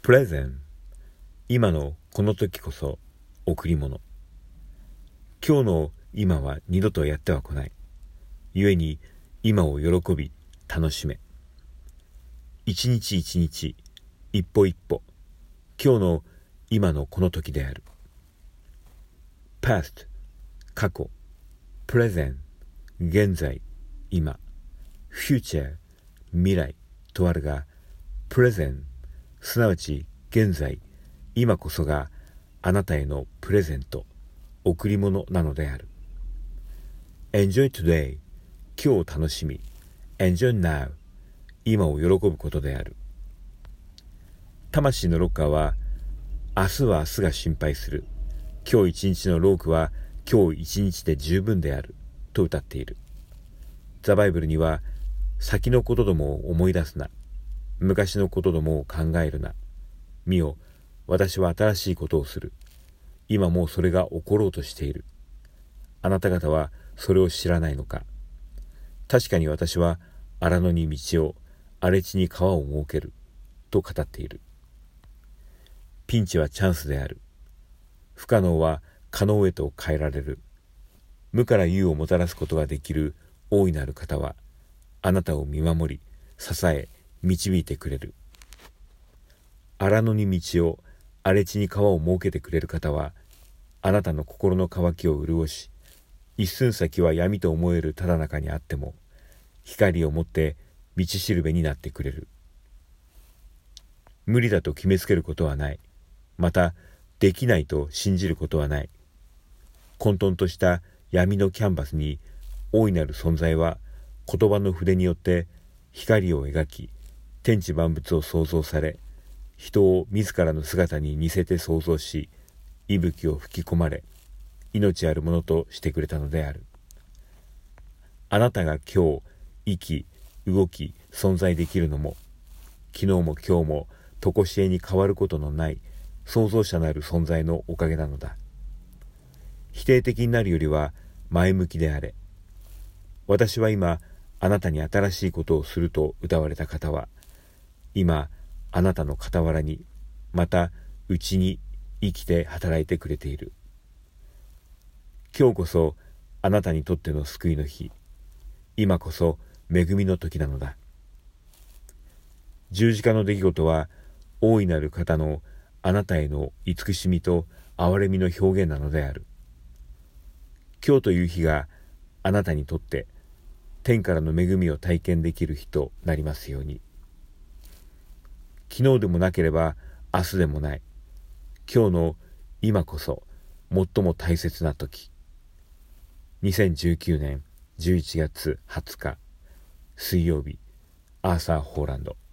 プレゼン、今のこの時こそ贈り物。今日の今は二度とやっては来ない。故に今を喜び楽しめ。一日一日、一歩一歩、今日の今のこの時である。past、過去、present、現在、今、future、未来とあるが、present、すなわち現在、今こそがあなたへのプレゼント、贈り物なのである。Enjoy today、今日を楽しみ。Enjoy now、今を喜ぶことである。魂のロッカーは、明日は明日が心配する。今日一日のロークは今日一日で十分である。と歌っている。ザ・バイブルには、先のことどもを思い出すな。昔のことどもを考えるな。見よ、私は新しいことをする。今もうそれが起ころうとしている。あなた方はそれを知らないのか。確かに私は荒野に道を、荒れ地に川を設ける。と語っている。ピンチはチャンスである。不可能は可能へと変えられる。無から有をもたらすことができる大いなる方は、あなたを見守り、支え、導いてくれる。荒野に道を、荒れ地に川を設けてくれる方は、あなたの心の渇きを潤し、一寸先は闇と思えるただ中にあっても、光をもって道しるべになってくれる。無理だと決めつけることはない。また、できないと信じることはない。混沌とした闇のキャンバスに、大いなる存在は言葉の筆によって光を描き、天地万物を創造され、人を自らの姿に似せて創造し、息吹を吹き込まれ、命あるものとしてくれたのである。あなたが今日、生き、動き、存在できるのも、昨日も今日も常しえに変わることのない創造者なる存在のおかげなのだ。否定的になるよりは前向きであれ。私は今、あなたに新しいことをすると歌われた方は、今、あなたの傍らに、また内に生きて働いてくれている。今日こそあなたにとっての救いの日、今こそ恵みの時なのだ。十字架の出来事は、大いなる方のあなたへの慈しみと憐れみの表現なのである。今日という日があなたにとって天からの恵みを体験できる日となりますように。昨日でもなければ明日でもない。今日の今こそ最も大切な時。2019年11月20日水曜日、アーサー・ホーランド。